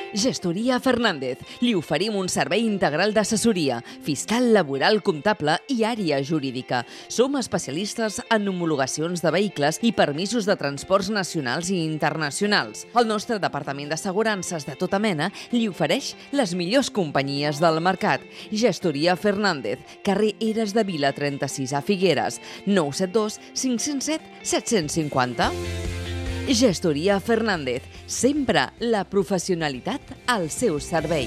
Gestoria Fernández. Li oferim un servei integral d'assessoria, fiscal, laboral, comptable i àrea jurídica. Som especialistes en homologacions de vehicles i permisos de transports nacionals i internacionals. El nostre departament d'assegurances de tota mena li ofereix les millors companyies del mercat. Gestoria Fernández, carrer Eres de Vila 36 a Figueres, 972 507 750. Gestoria Fernández, sempre la professionalitat al seu servei.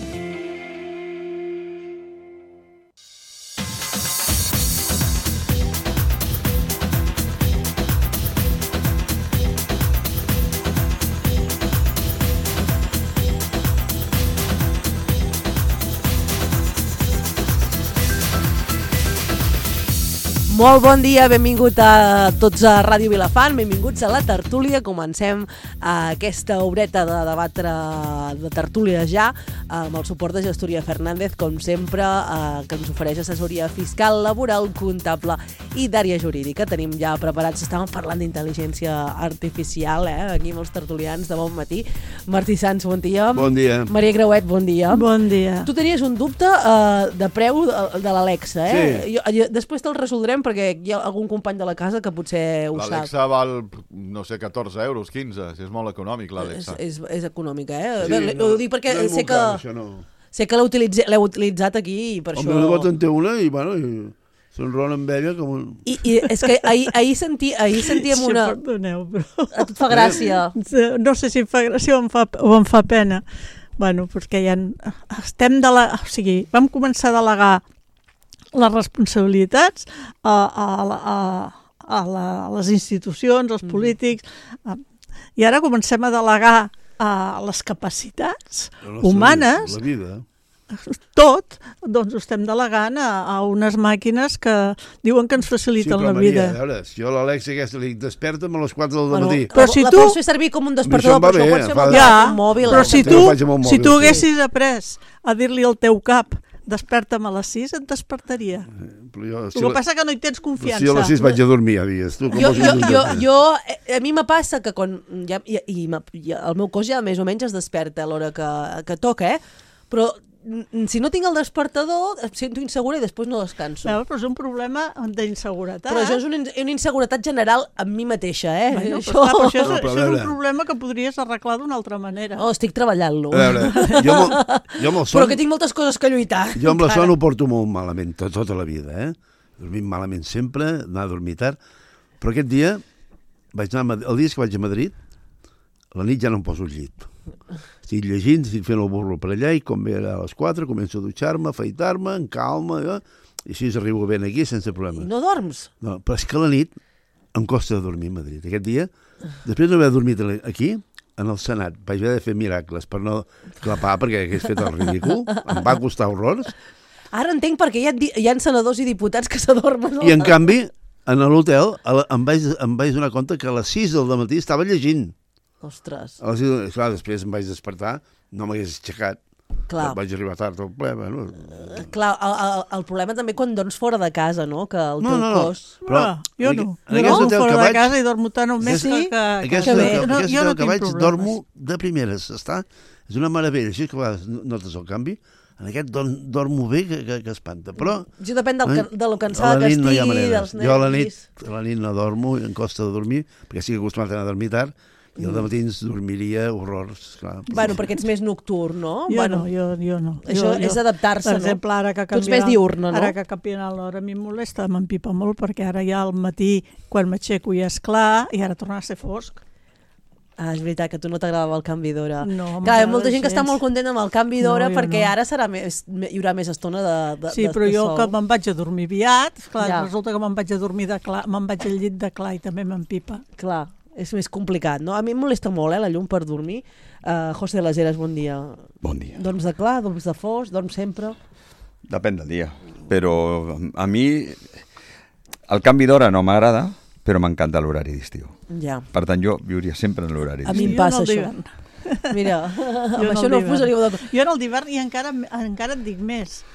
Molt bon dia, benvingut a tots a Ràdio Vilafant, benvinguts a la tertúlia. Comencem aquesta horeta de debatre de tertúlia ja, amb el suport de Gestoria Fernández, com sempre, que ens ofereix assessoria fiscal, laboral, comptable i d'àrea jurídica. Tenim ja preparats, estàvem parlant d'intel·ligència artificial, aquí amb els tertulians de bon matí. Martí Sans, bon dia. Bon dia. Maria Grauet, bon dia. Bon dia. Tu tenies un dubte de preu de l'Alexa, Sí. Jo després te'l resoldrem perquè hi ha algun company de la casa que potser ho sap. L'Alexa val, no sé, 14 euros, 15, és molt econòmic l'Alexa. És econòmica, Sí, Bé, ho dic perquè no és sé molt que, car, això no. sé que l'heu utilitzat aquí i per Home, això... el nebot en té una i, bueno, s'enrona amb ella com un... I és que ahir sentíem una... Sí, perdoneu, però... A tu et fa gràcia. No sé si em fa gràcia o em fa pena. Bueno, perquè ja o sigui, vam començar a delegar les responsabilitats a les institucions, als polítics, i ara comencem a delegar les capacitats humanes, La vida. tot, doncs ho estem delegant a unes màquines que diuen que ens faciliten la vida. A veure, si jo l'Alexa aquesta li dic, desperta'm a les 4 del matí. Però si la tu- pots fer servir com un despertador, Això em va però això ho bé, pots fer fa- amb Ja, un mòbil. però si També ho faig amb un tu mòbil, haguessis après a dir-li al teu cap desperta'm a les 6, et despertaria. Però jo, El que passa que no hi tens confiança. Si a les 6 vaig a dormir, ja dies. Tu, com vols que dormir? A mi me passa que quan el meu cos ja més o menys es desperta a l'hora que toca, però si no tinc el despertador em sento insegura i després no descanso. Però és un problema d'inseguretat. Però això és una inseguretat general amb mi mateixa, Bueno, Això... però, clar, però No, però a això és un veure. problema que podries arreglar d'una altra manera. Oh, estic treballant-lo. A veure, jo amb el son... Però que tinc moltes coses que lluitar. Jo amb la encara. son ho porto molt malament, tota la vida, Dormim malament sempre, anar a dormir tard. Però aquest dia, el dia que vaig a Madrid, a la nit ja no em poso al llit. Estic llegint, estic fent el burro per allà i com ve a les 4 començo a dutxar-me, a afaitar-me, en calma, i així arribo ben aquí sense I problema. no dorms? No, però és que a la nit em costa dormir a Madrid. Aquest dia, després d'haver dormit aquí, en el Senat, vaig haver de fer miracles per no clapar perquè hagués fet el ridícul. Em va costar horrors. Ara entenc perquè hi ha senadors i diputats que s'adormen. I en canvi, en l'hotel em vaig donar compte que a les 6 del matí estava llegint. Ostres, A les 6, clar, després em vaig despertar, no m'hagués aixecat. clar. Vaig arribar tard al ple. Bueno. Clar, el problema també quan dorms fora de casa, no? Que el teu cos... Però jo no. en Jo aquest dormo hotel fora que de vaig, casa i dormo tant o més Sí? que aquest que bé. hotel No, jo no que tinc vaig, problemes. dormo de primeres. És una meravella. Així que notes el canvi. En aquest dormo bé que espanta. Però Jo depèn de lo a cansada la que nit no hi ha estigui, manera. dels Jo a la nervis. nit no dormo, em costa de dormir, perquè estic acostumat a anar a dormir tard, i al matí ens dormiria horrors. Clar. Bueno, perquè ets més nocturn, no? Jo Bueno, no. Això és adaptar-se, Per no? exemple, ara que Tu ets més diurna, no? Ara que ha canviat l'hora a mi em molesta, m'empipa molt, perquè ara ja al matí, quan m'aixeco ja és clar, i ara torna a ser fosc. Ah, és veritat que a tu no t'agradava el canvi d'hora. No, Clar, hi ha m'agrada molta gent que està gens. molt contenta amb el canvi d'hora No, jo perquè no. ara hi haurà més estona de Sí, però jo sol. que me'n vaig a dormir aviat, clar, Ja. resulta que me'n vaig a dormir me'n vaig al llit de clar i també m'empipa. Clar, és més complicat, no? A mi em molesta molt, la llum per dormir. José de les Heras, bon dia. Bon dia. Dorms de clar, dorms de fosc, dorms sempre? Depèn del dia. Però a mi el canvi d'hora no m'agrada, però m'encanta l'horari d'estiu. Ja. Per tant, jo viuria sempre en l'horari A mi d'estiu. em passa Jo això. no el Mira, Jo amb no això el no us d'hivern. posaríeu d'acord. Jo en el d'hivern i encara et dic més,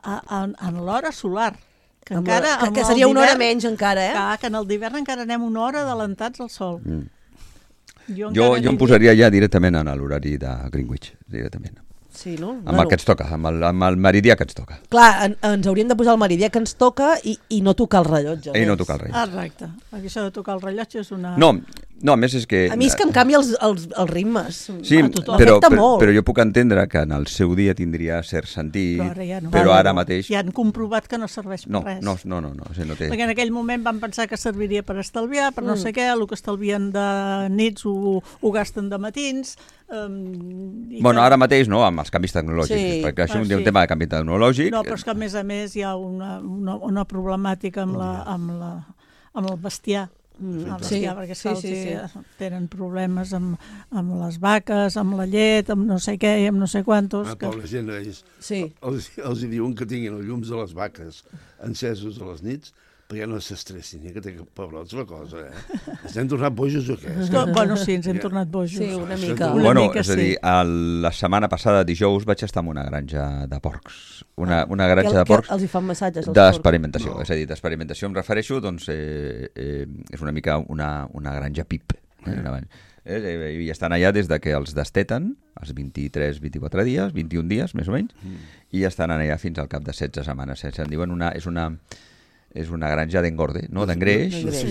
en l'hora solar, que Que seria una hora menys encara, Que en el d'hivern encara anem una hora adelantats al sol. Jo em posaria ja directament en l'horari de Greenwich, directament. Sí, no? Amb el que ens toca, amb el meridià que ens toca. Clar, ens hauríem de posar el meridià que ens toca i no tocar el rellotge. I no tocar el rellotge. Exacte, perquè això de tocar el rellotge és una... No, a més és que... A mi és que em canvia els ritmes. Sí, però jo puc entendre que en el seu dia tindria cert sentit, però ara mateix... Ja han comprovat que no serveix per res. No, no té... Perquè en aquell moment van pensar que serviria per estalviar, per no sé què, el que estalvien de nits ho gasten de matins... Bueno, ara mateix no, amb els canvis tecnològics, perquè això és un tema de canvi tecnològic. No, però és que a més hi ha una problemàtica amb el bestiar. Perquè tenen problemes amb les vaques, amb la llet, amb no sé què i amb no sé quantos. Pobra gent, els diuen que tinguin els llums de les vaques encesos a les nits perquè no s'estressin, que té pebrots la cosa, Ens hem tornat bojos o què? Bueno, sí, ens hem tornat bojos. Sí, una mica. Bueno, és a dir, la setmana passada, dijous, vaig estar en una granja de porcs. Una granja de porcs... Els hi fan massatges, d'experimentació. És a dir, d'experimentació em refereixo, doncs, és una mica una granja PIP. I estan allà des de que els desteten, els 23, 24 dies, 21 dies, més o menys, i estan allà fins al cap de 16 setmanes. En diuen és una granja d'engorde, no? D'engreix,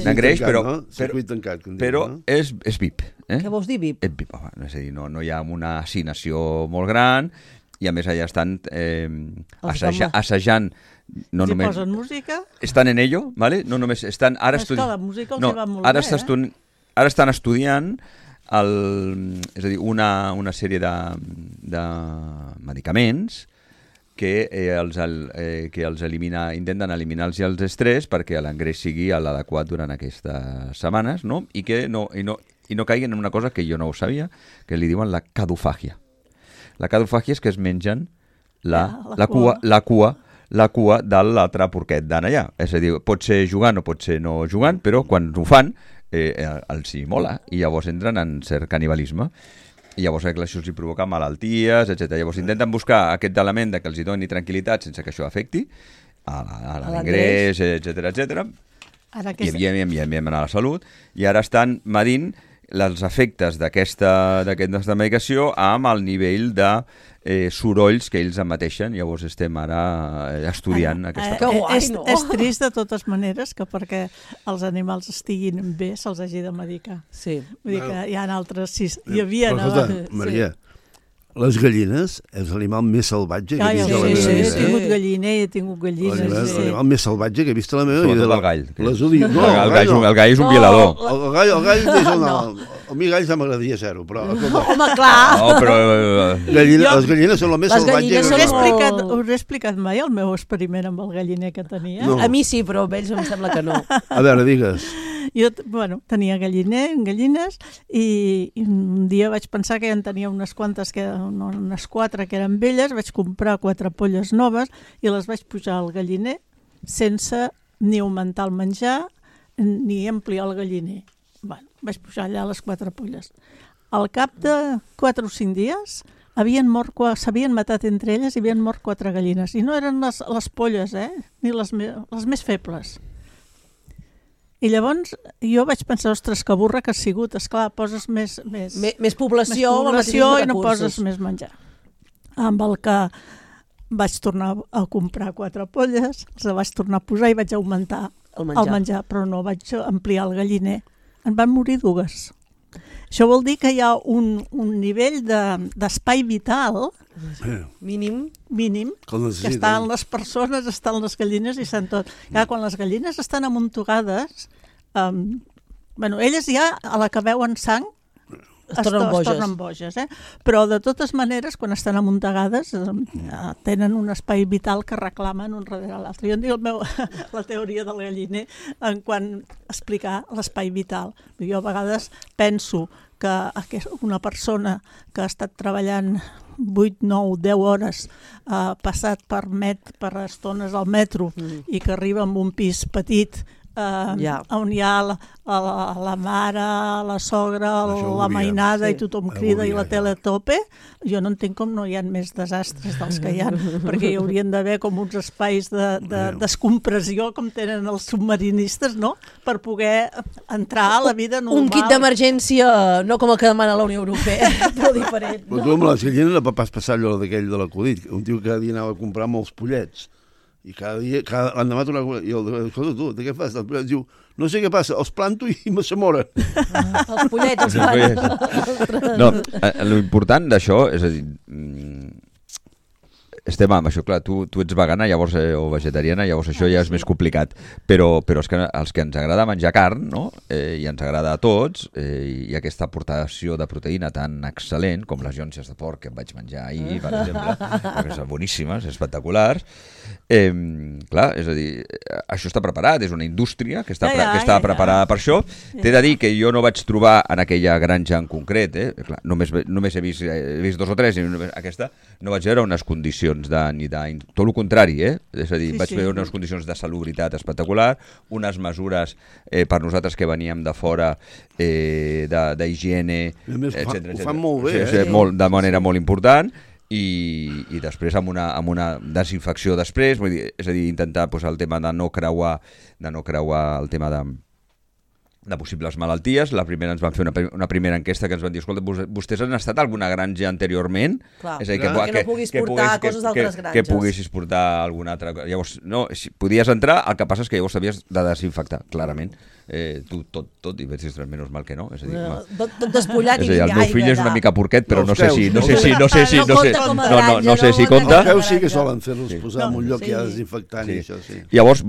però és VIP. Què vols dir VIP? VIP, és a dir, no hi ha una hacinació molt gran i a més allà estan assajant. No només posen música? Estan en ello, ¿vale? No només estan ara la música els va molt bé, ara estan estudiant és a dir, una sèrie de medicaments que els intenten eliminar-los els estrès perquè l'engreix sigui l'adequat durant aquestes setmanes, no? I que no caiguin en una cosa que jo no ho sabia, que li diuen la cadofàgia. La cadofàgia és que es mengen la cua de l'altre porquet d'an allà. És a dir, pot ser jugant o pot ser no jugant, però quan ho fan els hi mola i llavors entren en cert canibalisme. I llavors això els hi provoca malalties, etc. Llavors intenten buscar aquest element que els hi doni tranquil·litat sense que això afecti a l'ingrés, etc. I evidentment a la salut. I ara estan medint els efectes d'aquesta medicació amb el nivell de sorolls que ells emeteixen. Llavors estem ara estudiant aquesta cosa. És trist de totes maneres que perquè els animals estiguin bé se'ls hagi de medicar. Sí. Vull dir que hi ha altres... Hi havia... Maria, les gallines és l'animal més salvatge que he vist a la meva vida. He tingut galliner, he tingut gallines. L'animal més salvatge que he vist a la meva vida. Sobretot el gall. El gall és un violador. El gall és a mi gall ja m'agradaria ser-ho, però... Home, clar! No, però... Les gallines són el més salvatge. Us he explicat mai el meu experiment amb el galliner que tenia? A mi sí, però a ells em sembla que no. A veure, digues. Jo, tenia gallines, i un dia vaig pensar que ja en tenia unes quantes, unes 4 que eren velles, vaig comprar 4 polles noves i les vaig pujar al galliner sense ni augmentar el menjar ni ampliar el galliner. Vaig pujar allà les 4 polles. Al cap de 4 o 5 dies s'havien matat entre elles i havien mort 4 gallines. I no eren les polles, ni les més febles. I llavors jo vaig pensar, ostres, que burra que has sigut. Esclar, poses més població i no poses més menjar. Amb el que vaig tornar a comprar 4 polles, les vaig tornar a posar i vaig augmentar el menjar, però no vaig ampliar el galliner. En van morir 2. Això vol dir que hi ha un nivell d'espai vital mínim que està en les persones, està en les gallines i està en tot. Quan les gallines estan amuntugades, elles ja a la que veuen sang es tornen boges. Però de totes maneres, quan estan amuntegades, tenen un espai vital que reclamen un darrere l'altre. Jo en dic la teoria del galliner en quant a explicar l'espai vital. Jo a vegades penso que una persona que ha estat treballant 8, 9, 10 hores, passat per estones al metro i que arriba amb un pis petit on hi ha la mare, la sogra, Això la ho mainada sí. i tothom crida i la Hauria, tele a tope. Jo no entenc com no hi ha més desastres dels que hi ha, perquè hi haurien d'haver com uns espais de descompressió com tenen els submarinistes, no?, per poder entrar a la vida normal. Un kit d'emergència, no com el que demana la Unió Europea, però diferent. Però tu amb la Sillina no vas passar allò d'aquell de l'acudit, un tio que cada dia anava a comprar molts pollets, i cada dia, l'endemà tornava, i escolta tu, de què fas? Els pollets diu, no sé què passa, els planto i s'amoren. Els pollets, No, l'important d'això, és a dir, estem amb això, clar, tu ets vegana llavors o vegetariana, llavors això ja és més complicat, però és que els que ens agrada menjar carn, no? I ens agrada a tots, i aquesta aportació de proteïna tan excel·lent com les llonces de porc que em vaig menjar ahir, per exemple, que són boníssimes, espectaculars, clar, és a dir, això està preparat, és una indústria que està preparada per això. T'he de dir que jo no vaig trobar en aquella granja en concret, clar, només he vist 2 o 3, i aquesta no vaig veure unes condicions tot el contrari, és a dir, vaig veure unes condicions de salubritat espectacular, unes mesures per nosaltres que veníem de fora d'higiene, etc. Ho fan molt bé, de manera molt important, i després amb una desinfecció després, vull dir, és a dir, intentar el tema de no creuar el tema de possibles malalties. La primera ens van fer una primera enquesta que ens van dir, escolta, vostès han estat a alguna granja anteriorment? Clar, és a dir, que no puguis portar coses d'altres granges. Que poguessis portar alguna altra cosa. Llavors, no, si podies entrar, el que passa és que llavors havies de desinfectar, clarament. Tu tot, i vaig dir, menys mal que no. És a dir, tot despullat és a dir, el meu fill és una mica porquet, però no sé si compta. Els peus sí que solen fer-los posar en un lloc ja desinfectant i això, sí. Llavors,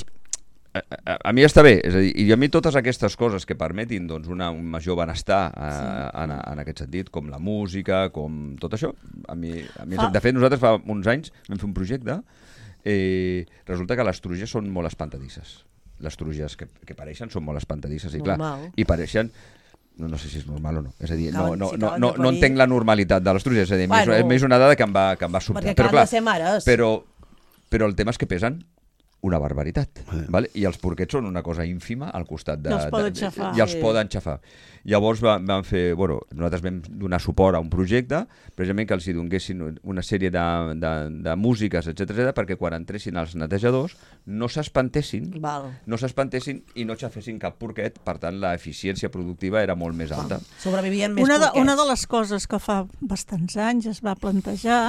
a mi està bé, és a dir, i a mi totes aquestes coses que permetin doncs, un major benestar en aquest sentit, com la música, com tot això, a mi de fet nosaltres fa uns anys vam fer un projecte, resulta que les truges són molt espantadisses. Les truges que pareixen són molt espantadisses i clar, i pareixen... No sé si és normal o no. És a dir, no entenc la normalitat de les truges, és a dir, és més una dada que em va sobtar. Perquè clar, de ser mares. Però el tema és que pesen una barbaritat, vale? I els porquets són una cosa ínfima al costat de... I els poden xafar. Llavors vam fer... nosaltres vam donar suport a un projecte, precisament que els hi donguessin una sèrie de músiques, etc., perquè quan entressin els netejadors no s'espantessin i no xafessin cap porquet, per tant l'eficiència productiva era molt més alta. Sobrevivien més porquets. Una de les coses que fa bastants anys es va plantejar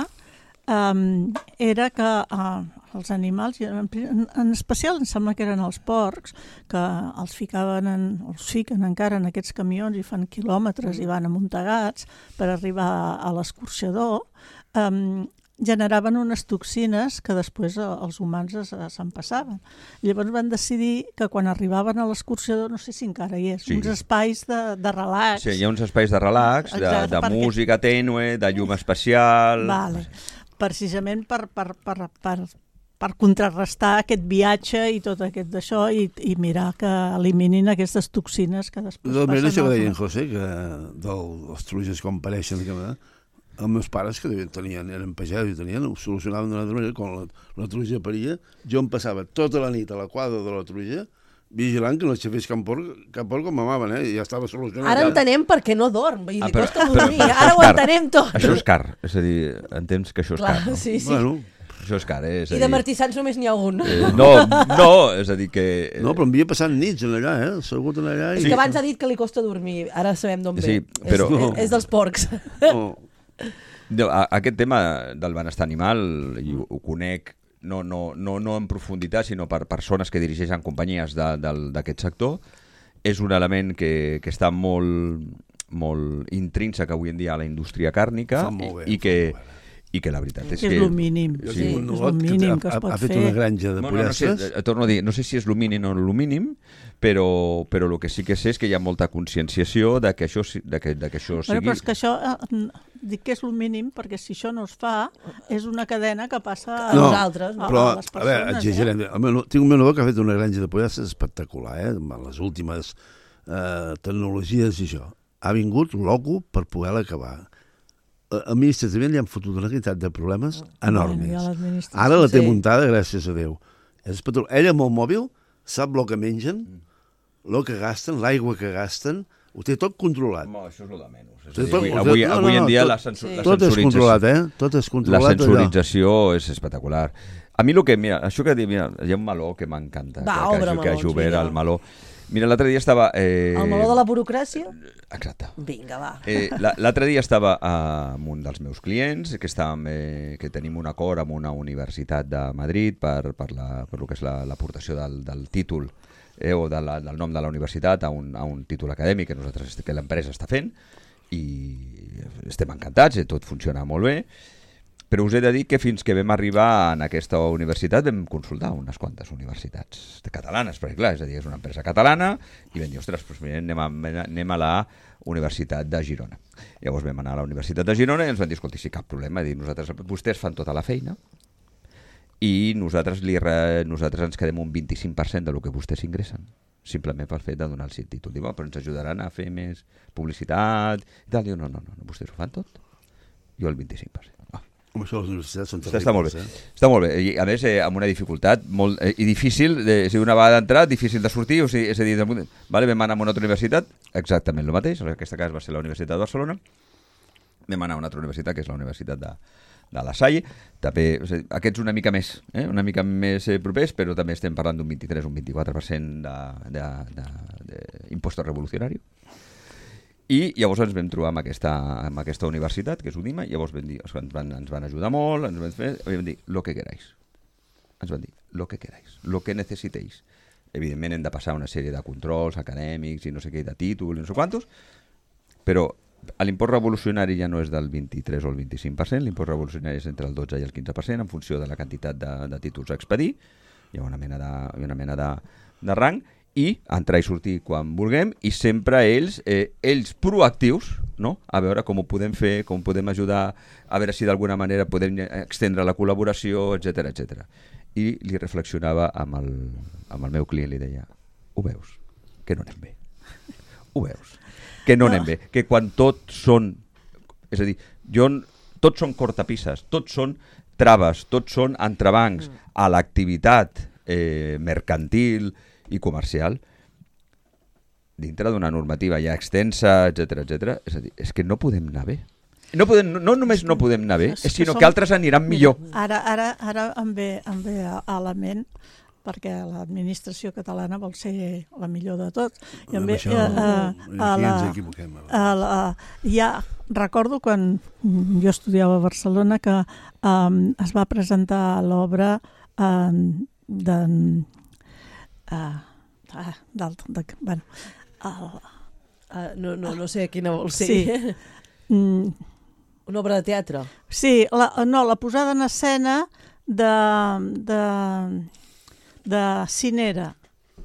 era que els animals, en especial em sembla que eren els porcs, que els fiquen encara en aquests camions i fan quilòmetres i van amuntegats per arribar a l'escorxador, generaven unes toxines que després els humans se'n passaven. Llavors van decidir que quan arribaven a l'escorxador, no sé si encara hi és, uns espais de relax. Sí, hi ha uns espais de relax, de música tènue, de llum especial... Vale. Precisament per contrarrestar aquest viatge i tot aquest d'això i mirar que eliminin aquestes toxines que després passen. Això que deia en José, que dels truges quan pareixen, els meus pares que eren pagesos i ho solucionaven d'una altra manera, quan la truja paria, jo em passava tota la nit a la quadra de la truja vigilant que no aixafés cap porc com mamaven, i ja estava solucionat. Ara entenem per què no dorm, li costa dormir, ara ho entenem tot. Això és car, és a dir, entens que això és car, no? Sí. Bueno, això és car, I de martissans només n'hi ha un. No, és a dir que... No, però em havia passat nits allà, assegut allà. És que abans ha dit que li costa dormir, ara sabem d'on ve. És dels porcs. Aquest tema del benestar animal, ho conec, no en profunditat, sinó per persones que dirigeixen companyies d'aquest sector, és un element que està molt intrínsec avui en dia a la indústria càrnica i que la veritat és que... És el mínim. És el mínim que es pot fer. Ha fet una granja de pollastres. Torno a dir, no sé si és el mínim o no el mínim, però el que sí que sé és que hi ha molta conscienciació de que això sigui... Però és que això, dic que és el mínim, perquè si això no es fa, és una cadena que passa a nosaltres, a les persones. A veure, exagerem. Tinc un meu nebot que ha fet una granja de pollastres espectacular, amb les últimes tecnologies i això. Ha vingut loco per poder-la acabar. Administrativament li han fotut una quantitat de problemes enormes. Ara la té muntada, gràcies a Déu. Ella amb el mòbil sap el que mengen, el que gasten, l'aigua que gasten, ho té tot controlat. Home, això és el de menys. Té tot- Avui en dia tot- la Tot és controlat, Tot és la controlat. sensorització és espectacular. A mi el que, mira, això que dic, mira, hi ha un meló que m'encanta, Va, que obre hagi melons, obert vinga. el meló. Mira, l'altre dia estava... El meló de la burocràcia? Exacte. Vinga, va. L'altre dia estava amb un dels meus clients, que tenim un acord amb una universitat de Madrid per el que és l'aportació del títol o del nom de la universitat a un títol acadèmic que l'empresa està fent, i estem encantats, tot funciona molt bé, però us he de dir que fins que vam arribar en aquesta universitat vam consultar unes quantes universitats catalanes, perquè clar, és una empresa catalana, i vam dir, ostres, doncs anem a la Universitat de Girona. Llavors vam anar a la Universitat de Girona i ens van dir, escolti, sí, cap problema, vostès fan tota la feina i nosaltres ens quedem un 25% del que vostès ingressen, simplement pel fet de donar-los el títol. Diu, però ens ajudaran a fer més publicitat i tal. Diu, no, vostès ho fan tot. Jo el 25%. Això les universitats són Està molt bé. terribles, Està molt bé. I, a més, amb una dificultat molt i difícil, una vegada d'entrar, difícil de sortir, o sigui, és a dir, vam anar a una altra universitat, exactament el mateix, en aquest cas va ser la Universitat de Barcelona, vam anar a una altra universitat, que és la Universitat de La Salle, també, aquests una mica més propers, però també estem parlant d'un 23 o un 24% d'impost revolucionari. I llavors ens vam trobar amb aquesta universitat, que és UNIMA, i llavors vam dir, ens van ajudar molt, vam dir, lo que queráis. Ens van dir, lo que queráis, lo que necessitéis. Evidentment hem de passar una sèrie de controls acadèmics i no sé què, de títol i no sé quantos, però l'impost revolucionari ja no és del 23 o el 25%, l'impost revolucionari és entre el 12 i el 15% en funció de la quantitat de títols a expedir, hi ha una mena de rang, i entrar i sortir quan vulguem, i sempre ells proactius, no? A veure com ho podem fer, com podem ajudar, a veure si d'alguna manera podem extendre la col·laboració, etc. I li reflexionava amb el meu client, li deia, ho veus, que no anem bé. Ho veus, que no anem bé, que quan tots són, és a dir, tots són cortapisses, tots són traves, tots són entrebancs a l'activitat mercantil i comercial, dintre d'una normativa ja extensa, etc. És a dir, és que no podem anar bé. No només no podem anar bé, sinó que altres aniran millor. Ara em ve a la ment, perquè l'administració catalana vol ser la millor de tot. I em ve aquí ens equivoquem. ja recordo quan jo estudiava a Barcelona que es va presentar l'obra no sé quina vol ser. Sí. Una obra de teatre. Sí, la posada en escena de Cinera,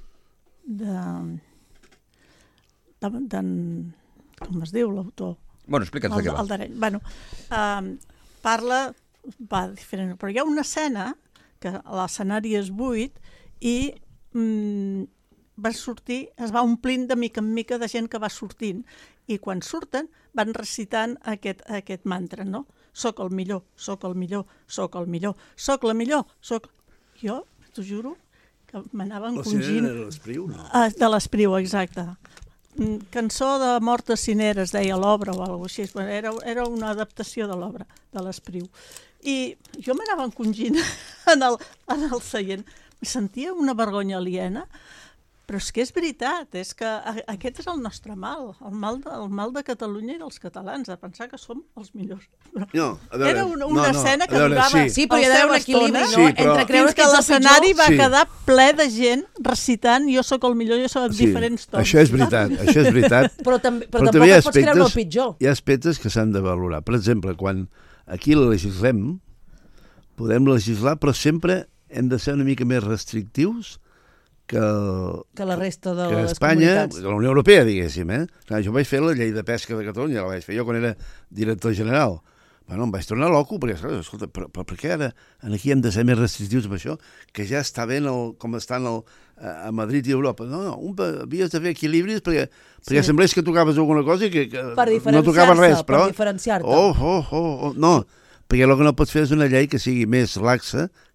com es diu l'autor? Bueno, explica'ns de què va. El d'Areny. Bueno, parla, va diferent, però hi ha una escena que l'escenari és buit i va sortir, es va omplint de mica en mica de gent que va sortint, i quan surten van recitant aquest mantra, no? Soc el millor, soc el millor, soc el millor, soc la millor, soc... Jo, t'ho juro, que m'anaven encongint... La Cinera de l'Espriu, no? De l'Espriu, exacte. Cançó de Mort de Cinera, es deia l'obra o alguna cosa així. Era una adaptació de l'obra de l'Espriu. I jo m'anava encongint en el seient. Me sentia una vergonya aliena, però és que és veritat, és que aquest és el nostre mal, el mal de Catalunya i dels catalans, de pensar que som els millors. No, a veure, era una escena que durava Sí, però hi ha d'haver un equilibri, no? Sí, però... Entre creure fins que l'escenari va Sí. quedar ple de gent recitant jo sóc el millor, jo soc en diferents tons. Això és veritat. Però tampoc també hi ha et pots creure el pitjor. Hi ha aspectes que s'han de valorar. Per exemple, quan aquí legislem, podem legislar, però sempre hem de ser una mica més restrictius que la resta de que les Espanya, comunitats. que la Unió Europea, diguéssim. Clar, jo vaig fer la llei de pesca de Catalunya, la vaig fer jo quan era director general. Bueno, em vaig tornar loco, perquè, escolta, però per què ara aquí hem de ser més restrictius amb això, que ja està bé com estan a Madrid i Europa? No, havies de fer equilibris perquè semblés que tocaves alguna cosa i que no tocaves res. Per diferenciar-te. No, perquè el que no pots fer és una llei que sigui més laxa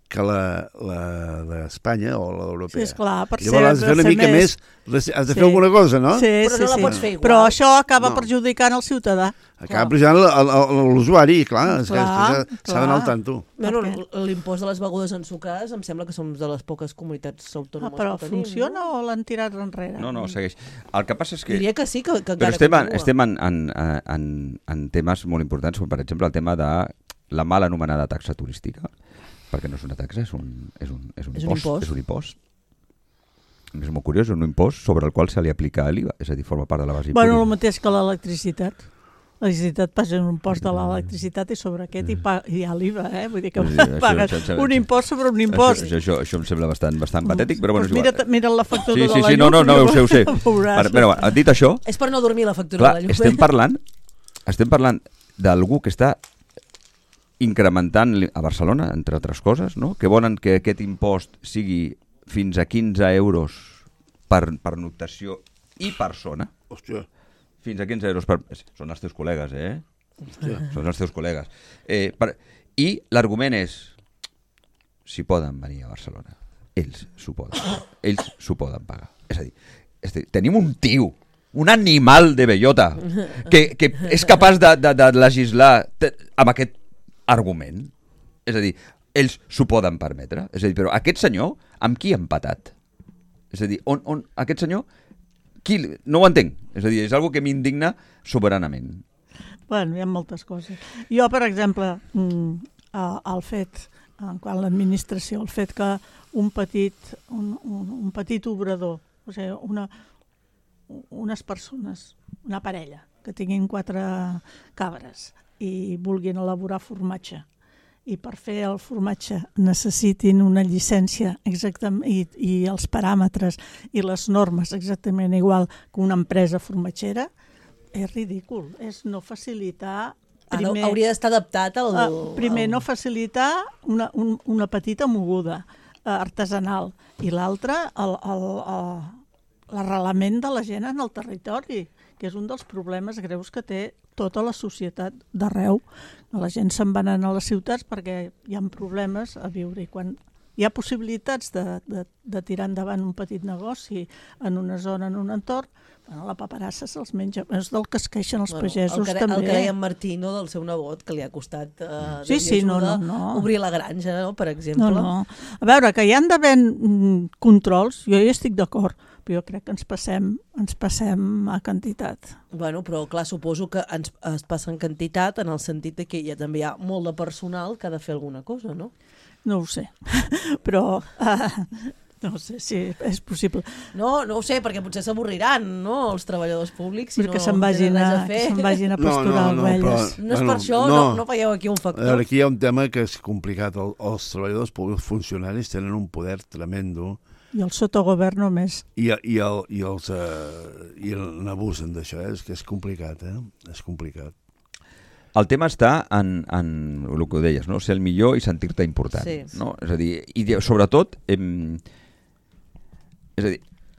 que la d'Espanya o la Sí, d'Europea. esclar, per Llavors has de fer una mica més, has de fer alguna cosa, no? Sí, Però no la pots fer igual. Però això acaba No. perjudicant el ciutadà. Acaba pujant l'usuari, clar, és que Clar, s'ha d'anar al tanto. Bueno, Per l'impost de les begudes ensucrades em sembla que som de les poques comunitats autònomes Però que tenim. funciona No? o l'han tirat enrere? No, segueix. El que passa és que... Diria que sí, que Però encara estem continua. en temes molt importants, com per exemple el tema de la mal anomenada taxa turística, perquè no és una taxa, és un impost. És un impost. És molt curiós, és un impost sobre el qual se li aplica l'IVA, és a dir, forma part de la base Bueno, el impositiva. mateix que l'electricitat. L'electricitat paga un impost de l'electricitat i sobre aquest hi ha l'IVA, Vull dir que Sí, això- pagues això- un impost sobre un impost. Això em sembla bastant patètic, però bueno, Doncs és igual. mira la factura Sí, de la sí, llum. no, ho sé. Veuràs. Però, dit això, És per no dormir la factura clar, de la llum. estem parlant d'algú que està incrementant a Barcelona, entre altres coses, no? Que volen que aquest impost sigui fins a 15 euros per noctació i persona. Hòstia, Fins a 15 euros per... Són els teus col·legues, Són els teus col·legues. I l'argument és si poden venir a Barcelona. Ells s'ho poden pagar. És a dir, tenim un tio, un animal de bellota que és capaç de legislar amb aquest argument. És a dir, ells s'ho poden permetre. És a dir, però aquest senyor, amb qui ha empatat? És a dir, on aquest senyor... No ho entenc. És a dir, és una que m'indigna soberanament. Bueno, hi ha moltes coses. Jo, per exemple, el fet, en quant a l'administració, el fet que un petit obrador, o sigui, unes persones, una parella, que tinguin 4 cabres i vulguin elaborar formatge, i per fer el formatge necessitin una llicència exactament i els paràmetres i les normes exactament igual que una empresa formatgera, és ridícul. És no facilitar... Primer, hauria d'estar adaptat al... Primer, no facilitar una petita moguda artesanal i l'altra, l'arrelament de la gent en el territori, que és un dels problemes greus que té tota la societat d'arreu. La gent se'n va anar a les ciutats perquè hi ha problemes a viure i quan hi ha possibilitats de tirar endavant un petit negoci en una zona, en un entorn, la paperassa se'ls menja. És del que es queixen els pagesos també. El que deia en Martí, no, del seu nebot, que li ha costat no. obrir la granja, no, per exemple. No. A veure, que hi han d'haver controls, jo hi estic d'acord, però jo crec que ens passem a quantitat. Bueno, però clar, suposo que es passa en quantitat en el sentit de que també hi ha molt de personal que ha de fer alguna cosa, no? No ho sé, però no ho sé si és possible. No ho sé, perquè potser s'avorriran, no?, els treballadors públics, si perquè no se'n vagin a pasturar ovelles. No és per això, no veieu aquí un factor. A veure, aquí hi ha un tema que és complicat. Els treballadors públics funcionaris tenen un poder tremendo i el sotogovern només. I n'abusen d'això, és que és complicat, És complicat. El tema està en el que ho deies, no? Ser el millor i sentir-te important. Sí. No? És a dir, i sobretot, és a dir,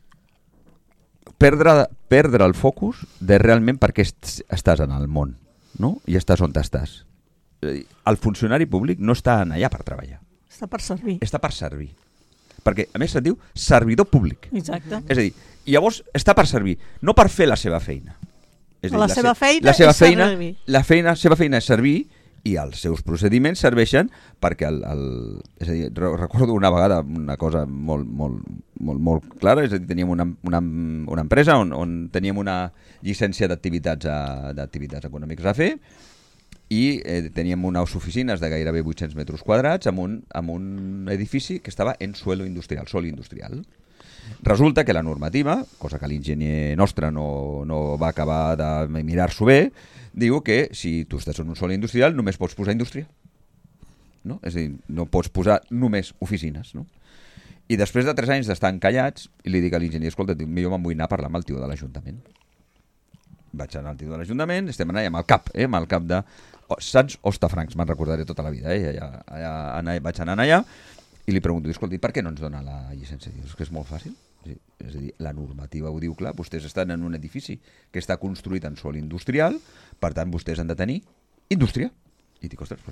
perdre el focus de realment per què estàs en el món, no? I estàs on estàs. És a dir, el funcionari públic no està allà per treballar. Està per servir. Està per servir. Perquè, a més, se'n diu servidor públic. Exacte. És a dir, llavors està per servir, no per fer la seva feina. És a dir, la seva feina és servir. La seva feina és servir i els seus procediments serveixen perquè és a dir, recordo una vegada una cosa molt clara, és a dir, teníem una empresa on teníem una llicència d'activitats econòmiques a fer i teníem unes oficines de gairebé 800 metres quadrats amb un edifici que estava en sòl industrial. Resulta que la normativa, cosa que l'enginyer nostre no va acabar de mirar-s'ho bé, diu que si tu estàs en un sòl industrial només pots posar indústria. No? És a dir, no pots posar només oficines. No? I després de 3 anys d'estar encallats, i li dic a l'enginyer, escolta, jo me'n vull anar a parlar amb el tio de l'Ajuntament. Vaig anar al tio de l'Ajuntament, estem allà amb el cap de Sants Hostafrancs, me'n recordaré tota la vida. Vaig anar allà i li pregunto, escolta, per què no ens dona la llicència? Dius que és molt fàcil. És a dir, la normativa ho diu clar, vostès estan en un edifici que està construït en sòl industrial, per tant, vostès han de tenir indústria. I dic, ostres,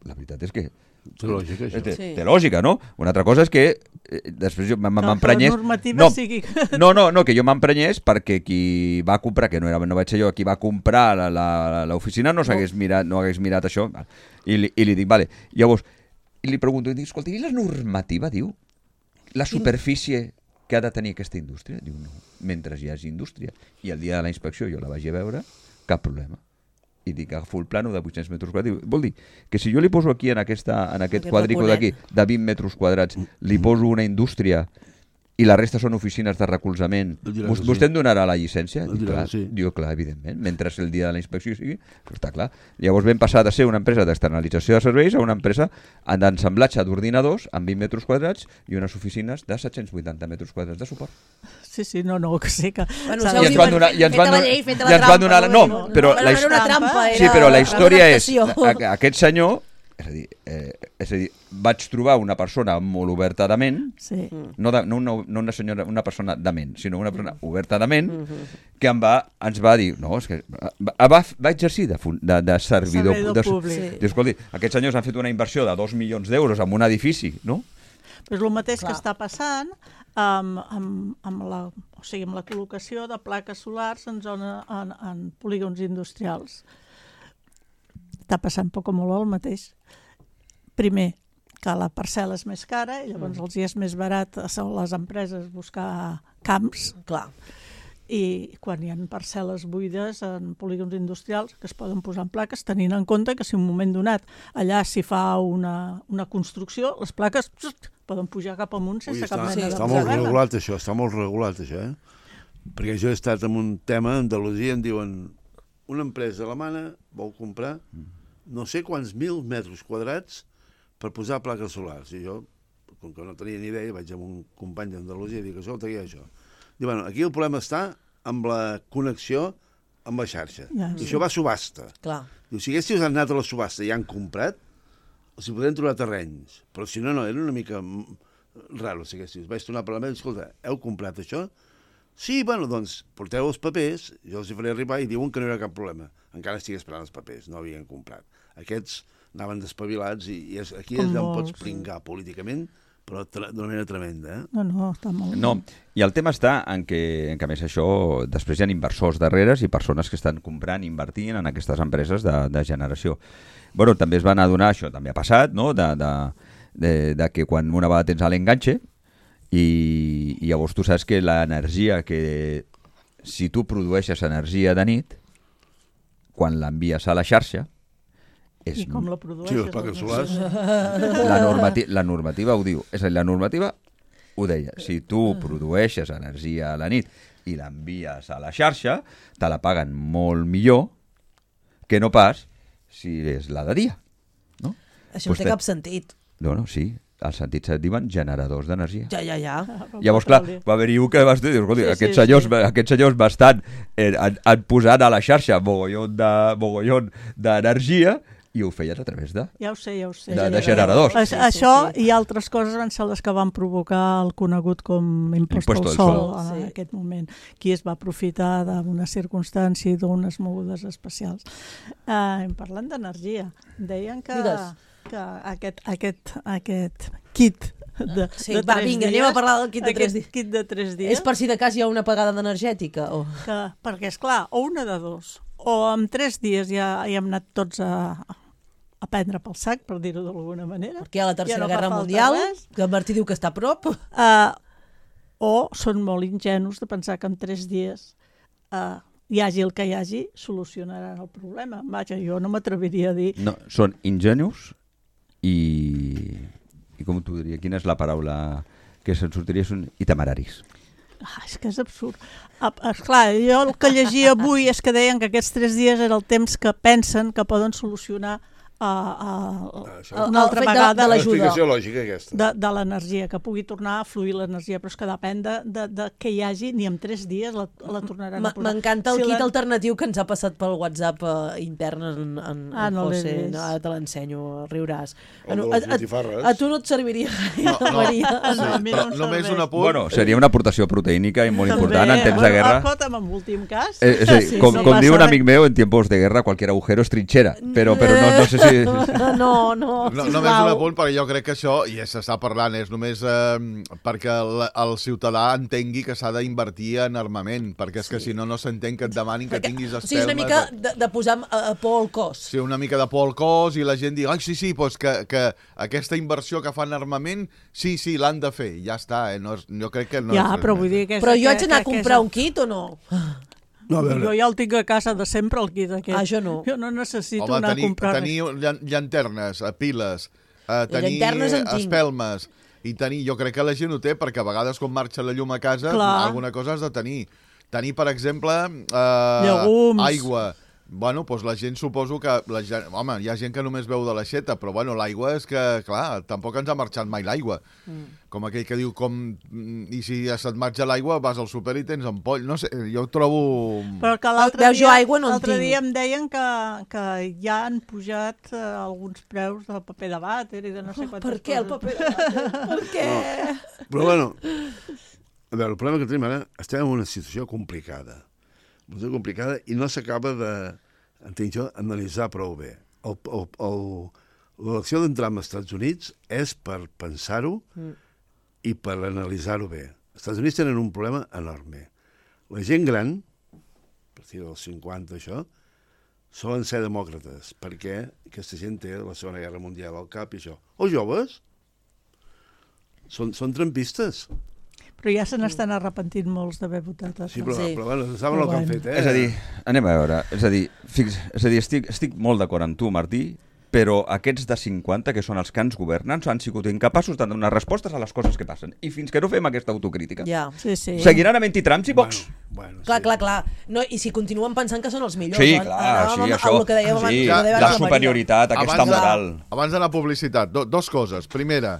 la veritat és que Té lògica, això. té lògica, no? Una altra cosa és que després jo m'emprenyés... Que la normativa sigui... No, que jo m'emprenyés perquè qui va comprar, que no vaig ser jo, qui va comprar l'oficina no hagués mirat això. I li dic, vale. Llavors, i li pregunto, escolta, i la normativa, diu? La superfície que ha de tenir aquesta indústria? Diu, no, mentre hi hagi indústria. I el dia de la inspecció jo la vaig a veure, cap problema. I dic, agafo el plano de 800 metres quadrats. Vol dir que si jo li poso aquí en aquest quadrico d'aquí, de 20 metres quadrats, li poso una indústria i la resta són oficines de recolzament, vostè em donarà la llicència? Diu, clar, evidentment, mentre el dia de la inspecció sigui, però està clar. Llavors vam passar de ser una empresa d'externalització de serveis a una empresa d'ensamblatge d'ordinadors amb 20 metres quadrats i unes oficines de 780 metres quadrats de suport. Sí, no, que sí que... Bueno, I ens van donar... No, però la història és... Aquest senyor... És a dir, vaig trobar una persona molt oberta de ment, no una senyora, una persona de ment, sinó una persona oberta de ment, que ens va dir, no, és que va exercir de servidor públic. Escolti, aquests senyors han fet una inversió de 2 milions d'euros en un edifici, no? Però és el mateix que està passant amb la col·locació de plaques solars en polígons industrials. Està passant poc o molt el mateix. Primer, que la parcel·la és més cara i llavors els hi és més barat a les empreses buscar camps. Clar. I quan hi ha parcel·les buides en polígons industrials que es poden posar en plaques, tenint en compte que si un moment donat allà s'hi fa una construcció, les plaques poden pujar cap amunt sense cap mena de problema. Està molt regulat això, Perquè jo he estat en un tema a Andalusia, em diuen una empresa alemana vol comprar no sé quants 1.000 metres quadrats per posar plaques solars. I jo, com que no tenia ni idea, vaig amb un company d'Andalusia i dic, escolta, què hi ha això? Diu, bueno, aquí el problema està amb la connexió amb la xarxa. I això va a subhasta. Clar. Diu, si haguessis anat a la subhasta i han comprat, els hi podrien trobar terrenys. Però si no, era una mica raro. Si haguessis. Vaig tornar a parlar amb ells, escolta, heu comprat això? Sí, bueno, doncs, porteu els papers, jo els hi faré arribar i diuen que no hi haurà cap problema. Encara estic esperant els papers, no havien comprat. Aquests anaven despavilats i aquí és on pots pringar políticament, però d'una manera tremenda. No, està molt... No, i el tema està en que a més això, després hi ha inversors darrere i persones que estan comprant, invertint en aquestes empreses de generació. Bueno, també es van adonar, això també ha passat, no?, de que quan una vegada tens a l'enganxe, i llavors tu saps que l'energia que si tu produeixes energia de nit quan l'envies a la xarxa i com la produeixes? Sí, les plaques solars. La normativa ho diu, és a dir, la normativa ho deia, si tu produeixes energia a la nit i l'envies a la xarxa te la paguen molt millor que no pas si és la de dia, no? Això no té cap sentit. No, sí, els sentits et diuen generadors d'energia. Ja. Llavors, clar, va haver-hi un que va dir, escolta, aquests senyors bastant han posat a la xarxa mogollon d'energia i ho feien a través de... Ja ho sé. De generadors. Això i altres coses van ser les que van provocar el conegut com impost al sol en aquest moment. Qui es va aprofitar d'una circumstància i d'unes mogudes especials. Parlant d'energia, deien que aquest kit de 3 dies... Anem a parlar del kit de 3 dies. Aquest kit de 3 dies... És per si de cas hi ha una apagada d'energètica? Perquè, esclar, o una de dos, o en 3 dies ja hem anat tots a prendre pel sac, per dir-ho d'alguna manera. Perquè hi ha la Tercera Guerra Mundial, que Martí diu que està a prop. O són molt ingenus de pensar que en 3 dies hi hagi el que hi hagi, solucionaran el problema. Vaja, jo no m'atreviria a dir... No, són ingenus i com t'ho diria, quina és la paraula que se'n sortiria? Són i temeraris. És que és absurd. Esclar, jo el que llegia avui és que deien que aquests 3 dies era el temps que pensen que poden solucionar una altra vegada l'explicació lògica aquesta de l'energia, que pugui tornar a fluir l'energia, però és que depèn de què hi hagi, ni en 3 dies la tornaran a posar. M'encanta el kit alternatiu que ens ha passat pel WhatsApp intern en José, ara te l'ensenyo, riuràs. A tu no et serviria gaire, Maria. Però només un apunt. Bueno, seria una aportació proteínica i molt important en temps de guerra. En últim cas. Com diu un amic meu, en tiempos de guerra cualquier agujero es trinchera, però no sé si No, Només sisplau. un apunt, perquè jo crec que això, i s'està parlant, és només perquè el ciutadà entengui que s'ha d'invertir en armament, perquè és que si no, no s'entén que et demanin que tinguis O sigui, és espelmes... una mica de posar por al cos. Sí, una mica de por al cos i la gent digui, ai, sí, doncs que aquesta inversió que fan en armament, sí, l'han de fer, ja està, no és, jo crec que no... Ja, però vull dir que... Però jo haig d'anar a comprar un kit o no? No, a Jo veure, ja el tinc a casa de sempre, el kit aquest. Ah, jo no. Jo no necessito Home, anar a comprar tenir llanternes, piles, tenir llanternes en tinc. espelmes, i tenir, jo crec que la gent ho té, perquè a vegades quan marxa la llum a casa, Clar. alguna cosa has de tenir. Tenir, per exemple, Llegums. aigua. Bueno, doncs la gent suposo que... Home, hi ha gent que només beu de l'aixeta, però bueno, l'aigua és que, clar, tampoc ens ha marxat mai l'aigua. Com aquell que diu, i si se't marxa l'aigua, vas al súper i tens ampoll. No sé, jo trobo... Però que l'altre Veus, jo aigua no en l'altre tinc. dia em deien que ja han pujat alguns preus del paper de vàter i de no sé quantes Per què el coses. paper de vàter? Per què? però bueno, a veure, el problema que tenim ara, estem en una situació complicada. Una situació complicada i no s'acaba de, entenc jo, analitzar prou bé. L'elecció d'entrar als Estats Units és per pensar-ho i per analitzar-ho bé. Els Estats Units tenen un problema enorme. La gent gran, a partir dels 50, això, solen ser demòcrates, perquè aquesta gent té la Segona Guerra Mundial al cap i això. Els joves són trampistes. Però ja se n'estan arrepentint molts d'haver votat. Sí, però, Sí. però bueno, saben el que han fet, eh? És a dir, anem a veure, estic molt d'acord amb tu, Martí, però aquests de 50, que són els que ens governen, han sigut incapaços de donar respostes a les coses que passen. I fins que no fem aquesta autocrítica, Ja. Sí. seguiran havent-hi Trumps i Vox. Bueno, Clar. No, i si continuen pensant que són els millors. Sí, no? clar, Anàvem sí, amb això, el que dèiem abans, sí, el que deia abans la Maria. superioritat, aquesta moral. Abans d'anar a publicitat, dos coses. Primera,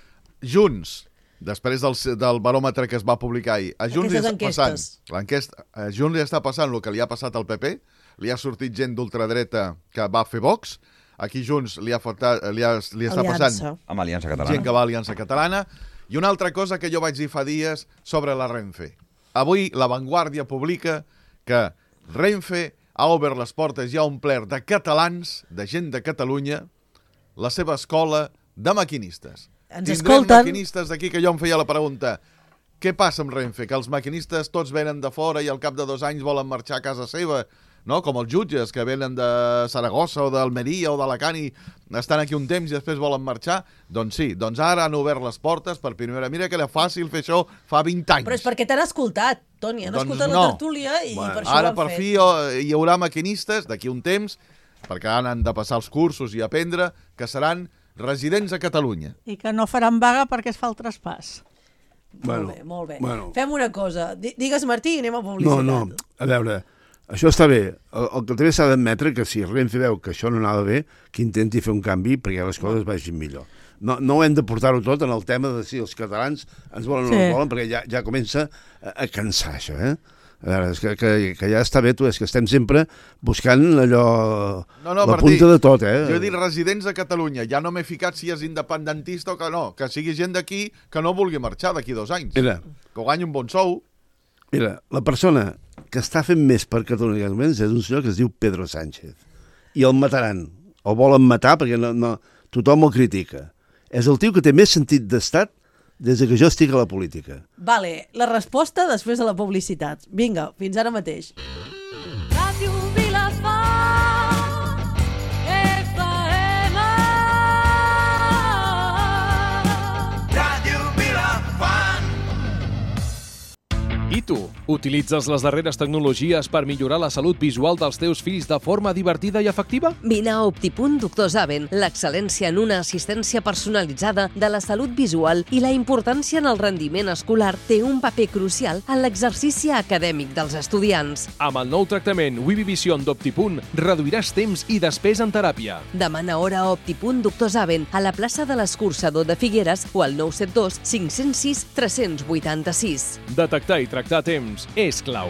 Junts, després del baròmetre que es va publicar ahir, a Junts li Aquestes està enquestes. a Junts li està passant el que li ha passat al PP, li ha sortit gent d'ultradreta que va fer Vox, aquí Junts li està passant Amb Aliança gent Catalana. que va a Aliança Catalana. I una altra cosa que jo vaig dir fa dies sobre la Renfe. Avui La Vanguardia publica que Renfe ha obert les portes i ha omplert de catalans, de gent de Catalunya, la seva escola de maquinistes. Ens Tindrem escolten. maquinistes d'aquí, que jo em feia la pregunta. Què passa amb Renfe? Que els maquinistes tots venen de fora i al cap de 2 anys volen marxar a casa seva, no? Com els jutges que venen de Saragossa o d'Almeria o d'Alacant i estan aquí un temps i després volen marxar. Doncs sí, doncs ara han obert les portes per primera. Mira que era fàcil fer això fa 20 anys. Però és perquè t'han escoltat, Toni, han Doncs escoltat no. la tertúlia i per això Ara ho per han fi fet. hi haurà maquinistes d'aquí un temps, perquè ara han de passar els cursos i aprendre, que seran residents a Catalunya. I que no faran vaga perquè es fa el traspàs. Molt bé. Bueno. Fem una cosa. Digues, Martí, i anem a publicitat. No, a veure, això està bé. El que també s'ha d'admetre que si Renfe veu que això no anava bé, que intenti fer un canvi perquè les coses vagin millor. No hem de portar-ho tot en el tema de si els catalans ens volen o no ens volen, perquè ja comença a cansar això, eh? A veure, és que ja està bé, tu, és que estem sempre buscant allò, la Martí, punta de tot, eh? Jo he dit residents a Catalunya, ja no m'he ficat si és independentista o que no, que sigui gent d'aquí que no vulgui marxar d'aquí 2 anys. Mira, Que guanyi un bon sou. Mira, la persona que està fent més per Catalunya en aquests moments és un senyor que es diu Pedro Sánchez. I el mataran. El volen matar perquè tothom el critica. És el tio que té més sentit d'estat des que jo estic a la política. Vale, la resposta després de la publicitat. Vinga, fins ara mateix. Ràdio Vilafant, FM. Ràdio Vilafant. I tu, utilitzes les darreres tecnologies per millorar la salut visual dels teus fills de forma divertida i efectiva? Vine a Optipunt Doctor Zaven, l'excel·lència en una assistència personalitzada de la salut visual i la importància en el rendiment escolar té un paper crucial en l'exercici acadèmic dels estudiants. Amb el nou tractament Vivivision d'Optipunt reduiràs temps i despesa en teràpia. Demana hora a Optipunt Doctor Zaven a la plaça de l'Escurçador de Figueres o al 972 506 386. Detectar i tractar a temps és clau.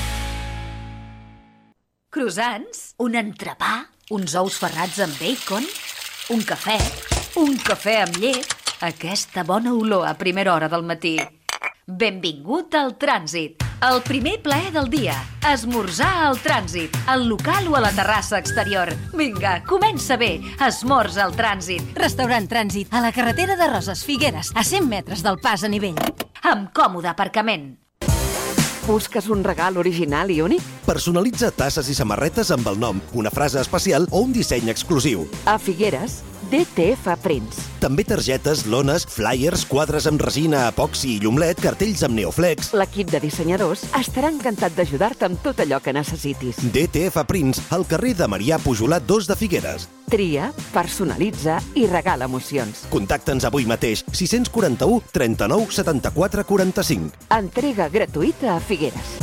Croissants, un entrepà, uns ous ferrats amb bacon, un cafè amb llet, aquesta bona olor a primera hora del matí. Benvingut al Trànsit, El primer plaer del dia. Esmorzar al trànsit, al local o a la terrassa exterior. Vinga, comença bé. Esmorza al trànsit. Restaurant Trànsit, a la carretera de Roses Figueres, a 100 metres del pas a nivell. Amb còmode aparcament. Busques un regal original i únic? Personalitza tasses i samarretes amb el nom, una frase especial o un disseny exclusiu. A Figueres, DTF Prints. També targetes, lones, flyers, quadres amb resina, epoxi i llumlet, cartells amb neoflex. L'equip de dissenyadors estarà encantat d'ajudar-te amb tot allò que necessitis. DTF Prints, al carrer de Marià Pujolat 2 de Figueres. Tria, personalitza i regala emocions. Contacta'ns avui mateix, 641 39 74 45. Entrega gratuïta a Figueres.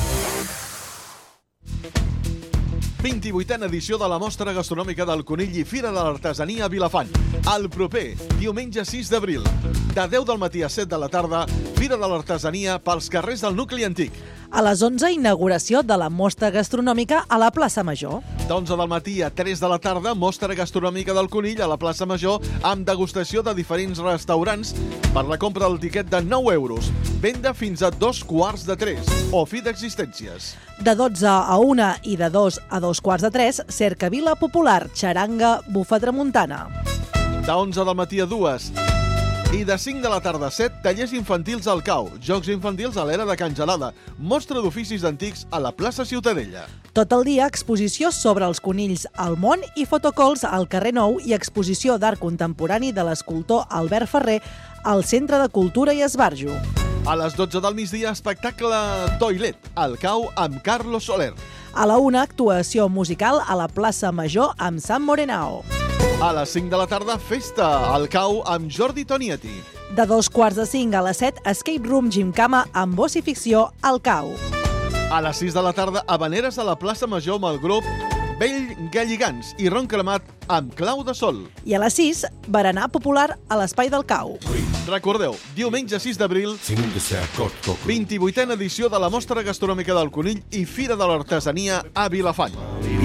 28a edició de la Mostra Gastronòmica del Conill i Fira de l'Artesania a Vilafant. El proper, diumenge 6 d'abril, de 10 del matí a 7 de la tarda, Fira de l'Artesania pels carrers del nucli antic. A les 11, inauguració de la Mostra Gastronòmica a la plaça Major. D'11 del matí a 3 de la tarda, Mostra Gastronòmica del Conill a la plaça Major amb degustació de diferents restaurants per la compra del tiquet de 9 euros. Venda fins a 2:15 o fi d'existències. De 12 a 1 i de 2 a 2:15, cercavila popular, xaranga, bufa tramuntana. De 11 del matí a 2 i de 5 de la tarda a 7, tallers infantils al Cau, jocs infantils a l'era de Can Gelada, mostra d'oficis antics a la plaça Ciutadella. Tot el dia, exposició sobre els conills al món i fotocols al carrer Nou i exposició d'art contemporani de l'escultor Albert Ferrer al Centre de Cultura i Esbarjo. A les 12 del migdia, espectacle Toilet, al Cau amb Carlos Soler. A la 1, actuació musical a la plaça Major amb Sam Morenao. A les 5 de la tarda, festa al Cau amb Jordi Tonietti. De 2:45 a les 7, escape room gimcama amb voz i ficció al Cau. A les 6 de la tarda, habaneres a la plaça Major amb el grup Vell Galligans i Ron Cremat amb Clau de Sol. I a les 6, berenar popular a l'Espai del Cau. Recordeu, diumenge 6 d'abril, 28a edició de la Mostra Gastronòmica del Conill i Fira de l'Artesania a Vilafant.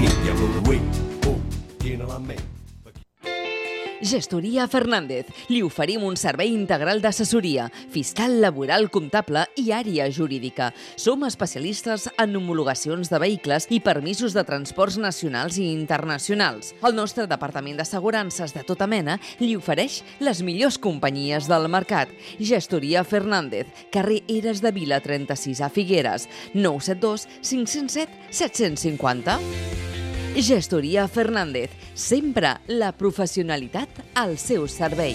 Gestoria Fernández. Li oferim un servei integral d'assessoria, fiscal, laboral, comptable i àrea jurídica. Som especialistes en homologacions de vehicles i permisos de transports nacionals i internacionals. El nostre departament d'assegurances de tota mena li ofereix les millors companyies del mercat. Gestoria Fernández, carrer Eres de Vila 36 a Figueres, 972 507 750. Gestoria Fernández, sempre la professionalitat al seu servei.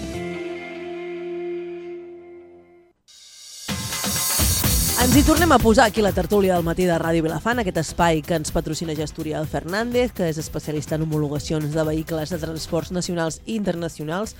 Ens hi tornem a posar aquí la tertúlia del matí de Ràdio Vilafant, aquest espai que ens patrocina Gestoria Fernández, que és especialista en homologacions de vehicles de transports nacionals i internacionals.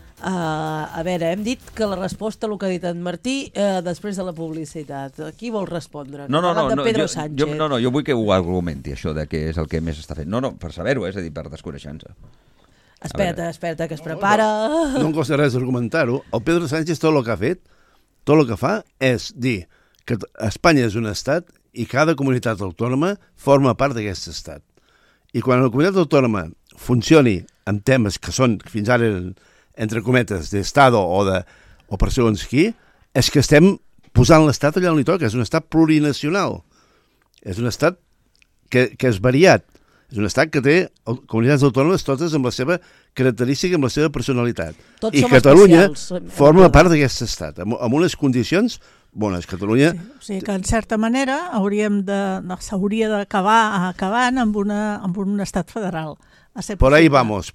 A veure, hem dit que la resposta, el que ha dit en Martí, després de la publicitat. Qui vol respondre? No, de Pedro Sánchez. jo vull que ho argumenti, això de què és el que més està fent. No, per saber-ho, és a dir, per desconeixença. Espera't, que es prepara. No em costa res argumentar-ho. El Pedro Sánchez tot el que ha fet, tot el que fa és dir que Espanya és un estat i cada comunitat autònoma forma part d'aquest estat. I quan la comunitat autònoma funcioni en temes que són, fins ara entre cometes, d'estado o per segons qui, és que estem posant l'estat allà on li toca. És un estat plurinacional. És un estat que és variat. És un estat que té comunitats autònomes totes amb la seva característica, amb la seva personalitat. Tots I som Catalunya especials. forma part d'aquest estat, amb unes condicions bones. Catalunya... Sí, o sigui que, en certa manera, s'hauria d'acabar acabant amb un estat federal. Por ahí vamos.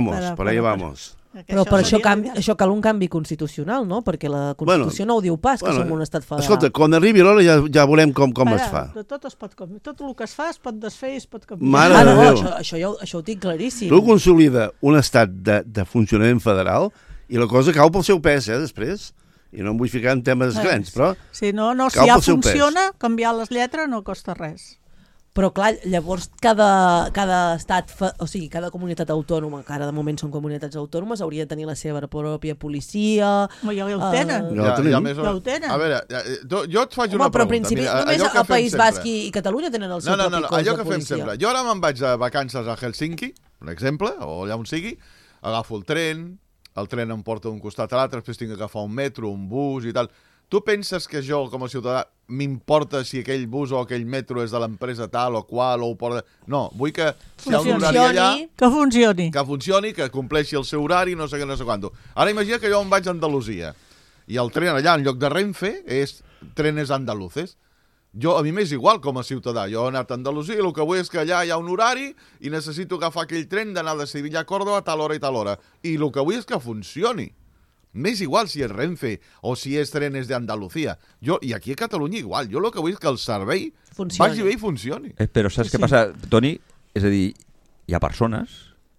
Però per això cal un canvi constitucional, no? Perquè la Constitució no ho diu pas, que som un estat federal. Escolta, quan arribi l'hora ja veurem com es fa. Tot el que es fa es pot desfer i es pot canviar. Això ho tinc claríssim. Tu consolida un estat de funcionament federal i la cosa cau pel seu pes, després. I no em vull ficar en temes grans, però... Si ja funciona, canviar les lletres no costa res. Però clar, llavors cada estat, o sigui, cada comunitat autònoma, que ara de moment són comunitats autònomes, hauria de tenir la seva pròpia policia... Ja ho tenen. Ja ho tenen. A veure, jo et faig una pregunta. Però en principi només el País Basc i Catalunya tenen el seu propi cos de policia. Allò que fem sempre. Jo ara me'n vaig de vacances a Helsinki, per exemple, o allà on sigui, agafo el tren em porta d'un costat a l'altre, després tinc que agafar un metro, un bus i tal. Tu penses que jo, com a ciutadà, m'importa si aquell bus o aquell metro és de l'empresa tal o qual o ho porta... No, vull que si hi ha un horari allà... Que funcioni. Que funcioni, que compleixi el seu horari, no sé què, no sé quant. Ara imagina que jo em vaig a Andalusia i el tren allà, en lloc de Renfe, és Trenes Andaluces. A mi m'és igual com a ciutadà. Jo he anat a Andalusia i el que vull és que allà hi ha un horari i necessito agafar aquell tren d'anar de Sevilla a Córdoba a tal hora i tal hora. I el que vull és que funcioni. M'és igual si és Renfe o si és Trenes d'Andalucía. I aquí a Catalunya igual. Jo el que vull és que el servei vagi bé i funcioni. Però saps què passa, Toni? És a dir, hi ha persones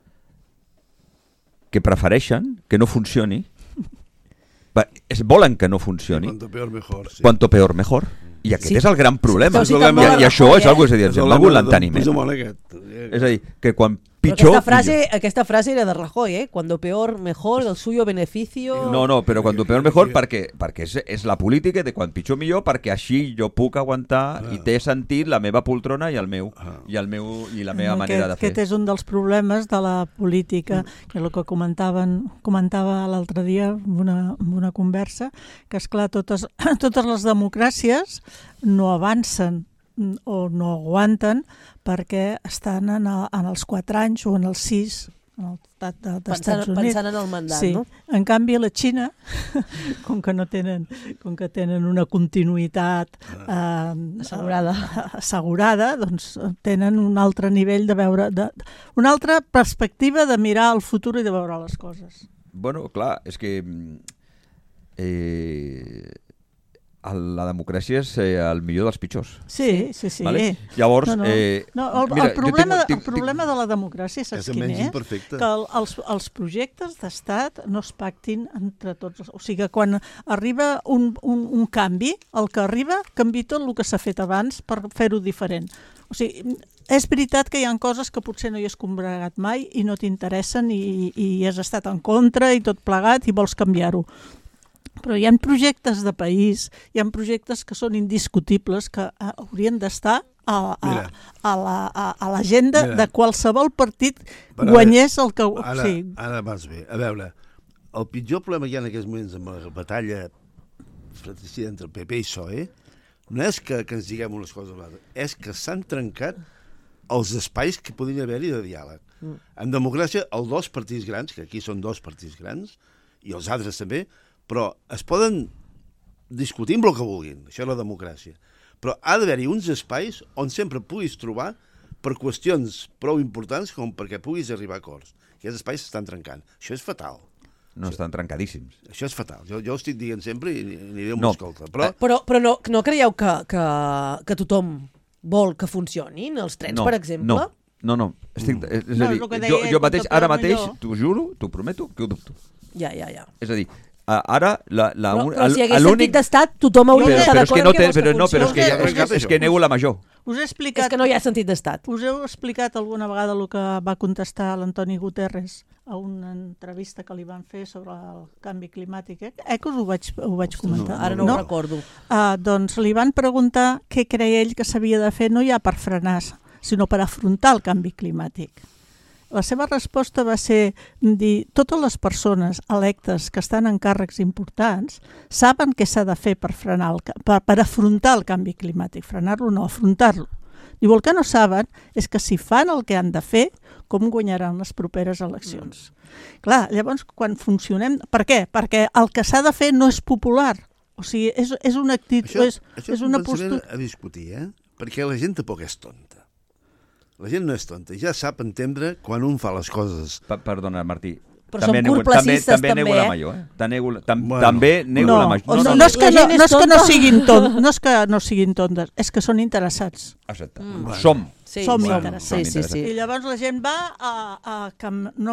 que prefereixen que no funcioni. Volen que no funcioni. Cuanto peor mejor. Sí. Cuanto peor mejor. I aquest és el gran problema. I això és algo, és a dir, ens hem begut l'enteniment. És a dir, que quan pitjor... Aquesta frase era de Rajoy, Cuando peor mejor, el suyo beneficio... No, però cuando peor mejor perquè és la política de quan pitjor millor, perquè així jo puc aguantar i té sentit la meva poltrona i la meva manera de fer. Aquest és un dels problemes de la política, que és el que comentava l'altre dia en una conversa, que esclar, totes les democràcies no avancen o no aguanten perquè estan en els 4 anys o en els 6 en el estat d'Estats Units. Pensant en el mandat, sí. No? En canvi, la Xina, com que tenen una continuïtat assegurada, doncs tenen un altre nivell de veure, una altra perspectiva de mirar el futur i de veure les coses. Bueno, clar, és que la democràcia és el millor dels pitjors. Sí. Vale? Llavors... El problema de la democràcia, saps quin és? Que els projectes d'estat no es pactin entre tots. O sigui, quan arriba un canvi, el que arriba canvia tot el que s'ha fet abans per fer-ho diferent. O sigui, és veritat que hi ha coses que potser no hi has combregat mai i no t'interessen i has estat en contra i tot plegat i vols canviar-ho. Però hi ha projectes de país, hi ha projectes que són indiscutibles, que haurien d'estar a l'agenda de qualsevol partit, guanyés el que... Ara vas bé. A veure, el pitjor problema que hi ha en aquests moments amb la batalla fratricida entre el PP i PSOE no és que ens diguem unes coses a l'altra, és que s'han trencat els espais que podrien haver-hi de diàleg. En democràcia, els 2 partits grans, que aquí són 2 partits grans, i els altres també, però es poden discutir amb el que vulguin, això és la democràcia. Però ha d'haver-hi uns espais on sempre puguis trobar per qüestions prou importants com perquè puguis arribar a acords. Aquests espais s'estan trencant. Això és fatal. No, estan trencadíssims. Això és fatal. Jo ho estic dient sempre i ni Déu m'escolta. Però no creieu que tothom vol que funcionin els trens, per exemple? No. És a dir, jo mateix, ara mateix, t'ho juro, t'ho prometo, que ho dubto. Ja. És a dir, ara però si hi hagués sentit d'estat tothom hauria d'estar d'acord amb que però és que nego la major. És que no hi ha sentit d'estat. Us heu explicat alguna vegada el que va contestar l'Antoni Guterres a una entrevista que li van fer sobre el canvi climàtic? Que us ho vaig comentar? Ara no ho recordo. Doncs li van preguntar què creia ell que s'havia de fer, no ja per frenar, sinó per afrontar el canvi climàtic. La seva resposta va ser dir totes les persones electes que estan en càrrecs importants saben què s'ha de fer per afrontar el canvi climàtic. Frenar-lo no, afrontar-lo. Diu, el que no saben és que si fan el que han de fer, com guanyaran les properes eleccions. Clar, llavors, quan funcionem... Per què? Perquè el que s'ha de fer no és popular. O sigui, és una actitud... Això és un pensament a discutir, perquè la gent tampoc és tonta. La gent no és tonta, ja sap entendre quan un fa les coses. Perdona, Martí. Però som curtplacistes, també. També nego la major, També nego la major. No és que no siguin tontes, no és que no siguin tontes, és que són interessats. Exacte. Som interessats. Sí. I llavors la gent va a que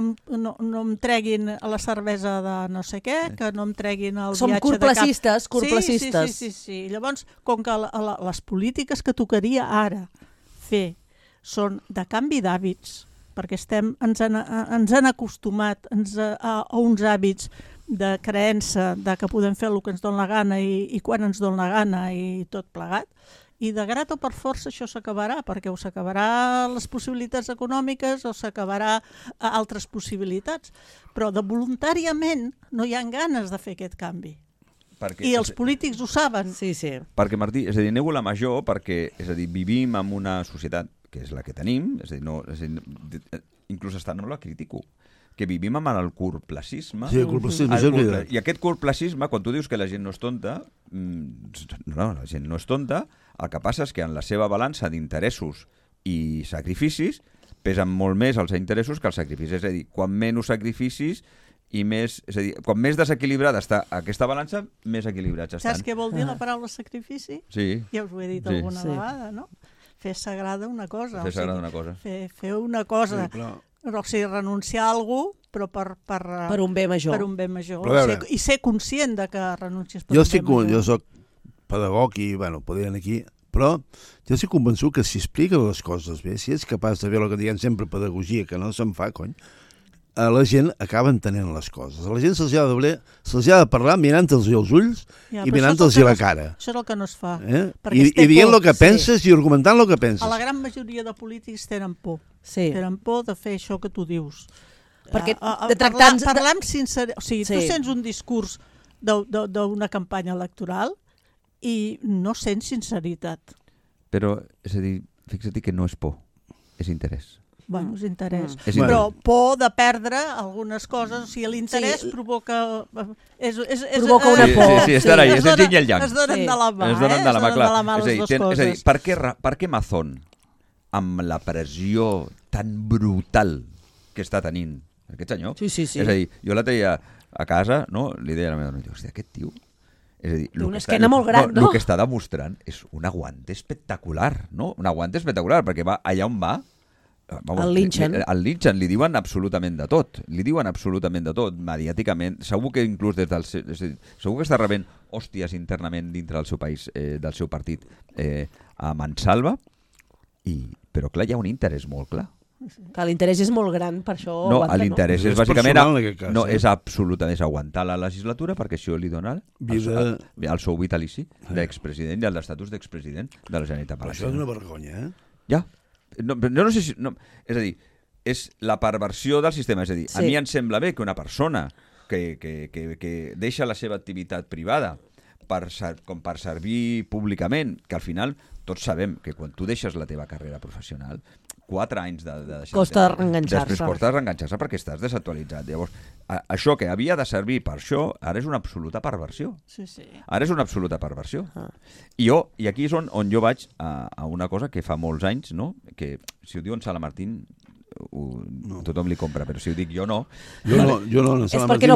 no em treguin la cervesa de no sé què, que no em treguin el viatge de cap... Curtplacistes. Sí. Llavors, com que les polítiques que tocaria ara fer són de canvi d'hàbits, perquè ens han acostumat a uns hàbits de creença de que podem fer el que ens dona la gana i quan ens dona la gana i tot plegat, i de grat o per força això s'acabarà, perquè o s'acabarà les possibilitats econòmiques o s'acabarà altres possibilitats, però de voluntàriament no hi ha ganes de fer aquest canvi. I els polítics ho saben. Sí. Perquè, Martí, és a dir, nego la major perquè, és a dir, vivim en una societat que és la que tenim, és a dir, inclús estant no la critico, que vivim amb el curtplacisme. Sí, el curtplacisme, és veritat. I aquest curtplacisme, quan tu dius que la gent no és tonta, no, la gent no és tonta, el que passa és que en la seva balança d'interessos i sacrificis pesen molt més els interessos que els sacrificis. És a dir, quan menys sacrificis i més... És a dir, quan més desequilibrada està aquesta balança, més equilibrats estan. Saps què vol dir la paraula sacrifici? Sí. Ja us ho he dit alguna vegada, no? Fer sagrada una cosa. Fer sagrada una cosa. Fer una cosa. Sí, o sigui, renunciar a algú, però per un bé major. Per un bé major. I ser conscient de que renuncies per un bé major. Jo soc pedagog i, bueno, podrien aquí, però jo estic convençut que si explica les coses bé, si és capaç de fer el que diguem sempre pedagogia, que no se'n fa, cony, la gent acaba entenent les coses. A la gent se'ls ha de parlar mirant-los els ulls i mirant-los la cara. Això és el que no es fa. I dient el que penses i argumentant el que penses. A la gran majoria de polítics tenen por. Tenen por de fer això que tu dius. Perquè parlar amb sinceritat. O sigui, tu sents un discurs d'una campanya electoral i no sents sinceritat. Però, és a dir, fixa't que no és por, és interès. Bueno, és interès. Però por de perdre algunes coses, o sigui, l'interès provoca... Provoca una por. Sí, estarà ahí, és el yin i el yang. Es donen de la mà, es donen de la mà, clar. les dues coses. És a dir, per què Mazón, amb la pressió tan brutal que està tenint aquest senyor, és a dir, jo la deia a casa, no? Li deia a la meva dona, hòstia, aquest tio... És a dir, una esquena molt gran, no? El que està demostrant és un aguante espectacular, no? Un aguante espectacular, perquè va allà on va... El linxen. El linxen, li diuen absolutament de tot. Li diuen absolutament de tot, mediàticament. Segur que inclús des del... Segur que està rebent hòsties internament dintre del seu país, del seu partit, a mansalva, però clar, hi ha un interès molt clar. Que l'interès és molt gran, per això... No, l'interès és bàsicament... Cas, és absolutament és aguantar la legislatura perquè això li dona el sou vitalici d'expresident i l'estatus d'expresident de la Generalitat Valenciana. Això és una vergonya, Ja. No sé si... És a dir, és la perversió del sistema. És a dir, a mi em sembla bé que una persona que deixa la seva activitat privada com per servir públicament, que al final tots sabem que quan tu deixes la teva carrera professional, 4 anys de deixar... Costa reenganxar-se. Després costa reenganxar-se perquè estàs desactualitzat. Llavors, això que havia de servir per això, ara és una absoluta perversió. Sí. Ara és una absoluta perversió. I aquí és on jo vaig a una cosa que fa molts anys, no? Que si ho diuen Sala Martín, tothom li compra, però si ho dic jo no. Jo no, és perquè no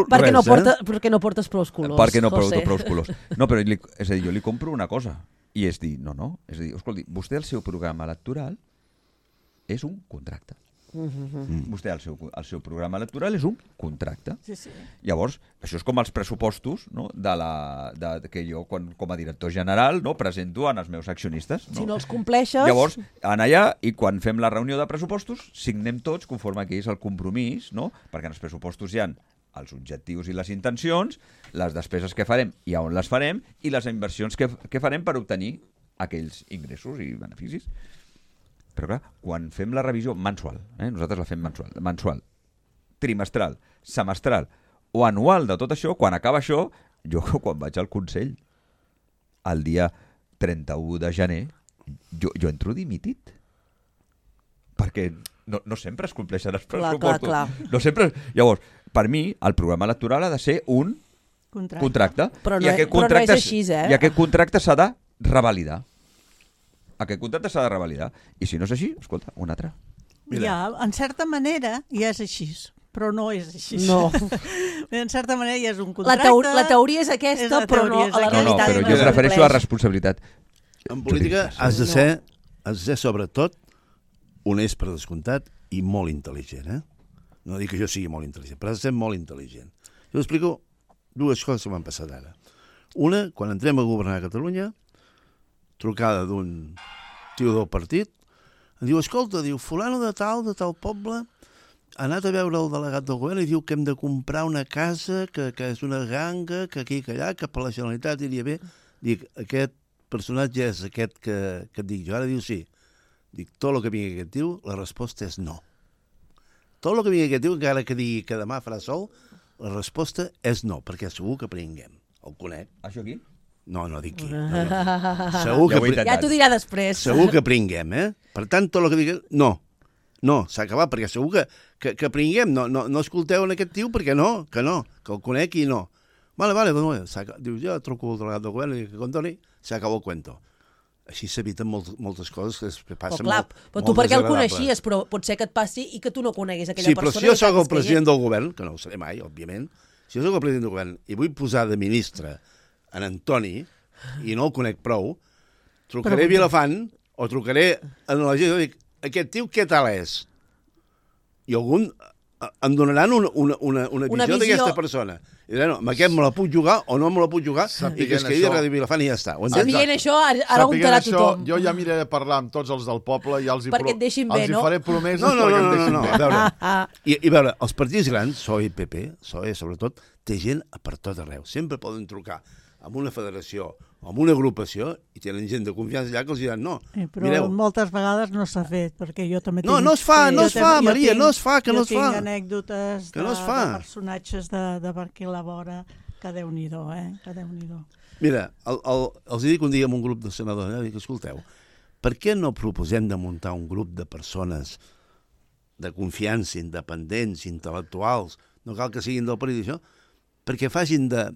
portes prous colors. Perquè no porto prous colors. No, però és a dir, jo li compro una cosa, i és dir, no. És a dir, escolti, vostè el seu programa electoral és un contracte. Vostè el seu programa electoral és un contracte. Sí. Llavors, això és com els pressupostos, no? Que jo, com a director general, no, presento als meus accionistes. No? Si no els compleixes... Llavors, anar allà i quan fem la reunió de pressupostos, signem tots conforme que és el compromís, no? Perquè en els pressupostos hi ha els objectius i les intencions, les despeses que farem i on les farem, i les inversions que farem per obtenir aquells ingressos i beneficis. Però clar, quan fem la revisió mensual, nosaltres la fem mensual, trimestral, semestral o anual de tot això, quan acaba això, jo quan vaig al Consell, el dia 31 de gener, jo entro dimitit. Perquè no sempre es compleixen els pressupostos. Clar. No sempre... Llavors, per mi, el programa electoral ha de ser un contracte. Però no és així, I aquest contracte s'ha de revalidar. Aquest contracte s'ha de revalidar. I si no és així, escolta, un altre. Ja, en certa manera ja és així, però no és així. No. En certa manera ja és un contracte. La teoria és aquesta, però no a la realitat. No, però jo prefereixo la responsabilitat. En política has de ser sobretot honest per descomptat i molt intel·ligent. No dic que jo sigui molt intel·ligent, però has de ser molt intel·ligent. Jo explico 2 coses que m'han passat ara. Una, quan entrem a governar a Catalunya, trucada d'un tio del partit, em diu, escolta, fulano de tal poble, ha anat a veure el delegat del govern i diu que hem de comprar una casa, que és una ganga, que aquí i que allà, que per la Generalitat iria bé. Dic, aquest personatge és aquest que et dic jo. Ara diu sí. Dic, tot el que vingui aquest tio, la resposta és no. Tot el que vingui aquest tio, encara que digui que demà farà sol, la resposta és no, perquè segur que prenguem. el conec. Això aquí? No dic qui. Segur que... Ja t'ho dirà després. Segur que pringuem, Per tant, tot el que diguem... No, s'ha acabat, perquè segur que pringuem. No escolteu en aquest tio perquè que el conec i no. Vale, diu, jo truco al delegat del govern i que condoni, s'acaba el cuento. Així s'eviten moltes coses que passen molt desagradables. Però tu perquè el coneixies, però pot ser que et passi i que tu no coneguis aquella persona. Sí, però si jo soc el president del govern, que no ho seré mai, òbviament, si jo soc el president del govern i vull posar de ministre en Antoni i no el conec prou, trucaré a Vilafant o trucaré a la gent i dic, aquest tio què tal és? I algun em donaran una visió d'aquesta persona. I diré, amb aquest me la puc jugar o no me la puc jugar i que es quedi a Ràdio Vilafant i ja està. Sabient això, ara ho entrarà tothom. Jo ja miraré de parlar amb tots els del poble i els hi faré promeses perquè em deixin bé. A veure, i veure, els partits grans, PSOE i PP, PSOE sobretot, té gent per tot arreu. Sempre poden trucar amb una federació o amb una agrupació i tenen gent de confiança allà que els diran no. Però moltes vegades no s'ha fet, perquè jo també tinc... No es fa, Maria, no es fa, que no es fa. Jo tinc anècdotes de personatges de per aquí a la vora, que Déu-n'hi-do, que Déu-n'hi-do. Mira, els dic un dia amb un grup de senadors, dic, escolteu, per què no proposem de muntar un grup de persones de confiança, independents, intel·lectuals, no cal que siguin del partit, això, perquè facin de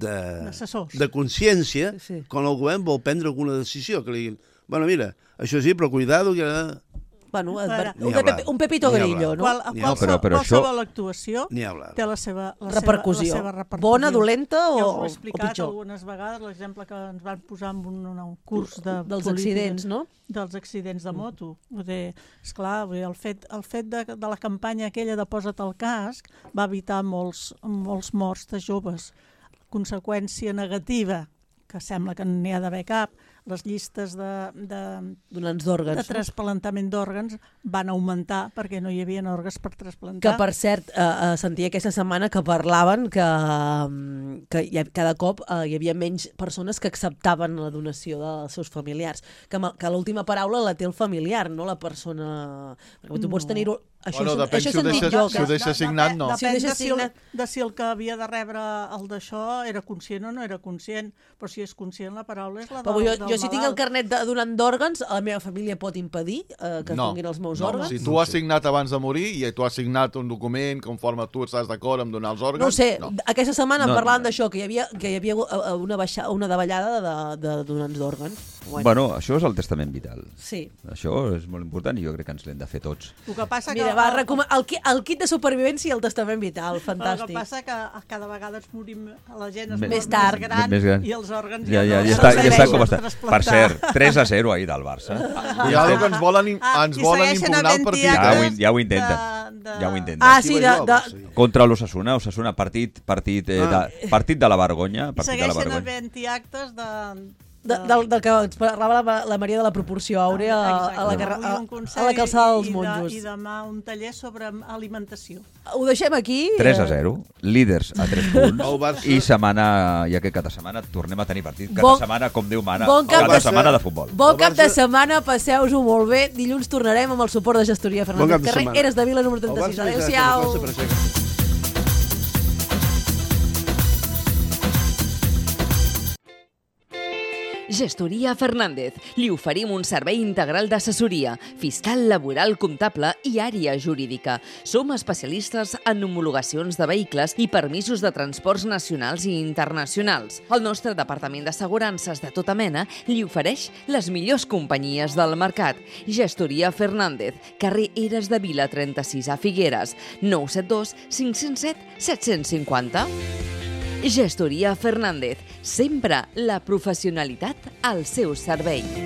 consciència quan el govern vol prendre alguna decisió, que li diguin, bueno, mira, això sí, però cuidado que... Bueno, un Pepito Grillo, no? Qualsevol actuació té la seva repercussió. Bona, dolenta o pitjor? Ja ho he explicat algunes vegades, l'exemple que ens van posar en un curs dels accidents, no? Dels accidents de moto. Esclar, el fet de la campanya aquella de posa't el casc va evitar molts morts de joves. Conseqüència negativa, que sembla que n'hi ha d'haver cap, les llistes de trasplantament d'òrgans van augmentar perquè no hi havia òrgans per trasplantar. Que, per cert, sentia aquesta setmana que parlaven que cada cop hi havia menys persones que acceptaven la donació dels seus familiars. Que l'última paraula la té el familiar, no la persona... Tu pots tenir-ho... Bueno, depèn si ho deixa signat, no. Depèn de si el que havia de rebre el d'això era conscient o no era conscient, però si és conscient la paraula és la del malalt. Jo si tinc el carnet de donant d'òrgans, la meva família pot impedir que donin els meus òrgans? Si tu has signat abans de morir i tu has signat un document conforme tu estàs d'acord amb donar els òrgans... No sé, aquesta setmana parlàvem d'això, que hi havia una davallada de donants d'òrgans. Bueno, això és el testament vital. Sí. Això és molt important i jo crec que ens l'hem de fer tots. El que passa que... el kit de supervivència i el testament vital, fantàstic. El que passa que cada vegada ens morim, la gent es mor més gran i els òrgans ja està com està. Per cert, 3-0 ahir del Barça. Ja que ens volen impugnar el partit. Ja ho intenten. Ah, sí, contra l'Osasuna, partit de la vergonya. Segueixen havent-hi actes del que ens parlava la Maria de la proporció àurea a la calçada dels monjos. I demà un taller sobre alimentació. Ho deixem aquí. 3-0, líders a 3 punts i aquest cap de setmana tornem a tenir partit. Cada setmana, com Déu mana, cada setmana de futbol. Bon cap de setmana, passeu-vos-ho molt bé. Dilluns tornarem amb el suport de Gestoria Fernández Carrer. Eres de Vila número 36. Adéu-siau. Gestoria Fernández. Li oferim un servei integral d'assessoria, fiscal, laboral, comptable i àrea jurídica. Som especialistes en homologacions de vehicles i permisos de transports nacionals i internacionals. El nostre departament d'assegurances de tota mena li ofereix les millors companyies del mercat. Gestoria Fernández, carrer Eres de Vila 36 a Figueres, 972 507 750. Gestoria Fernández, sempre la professionalitat al seu servei.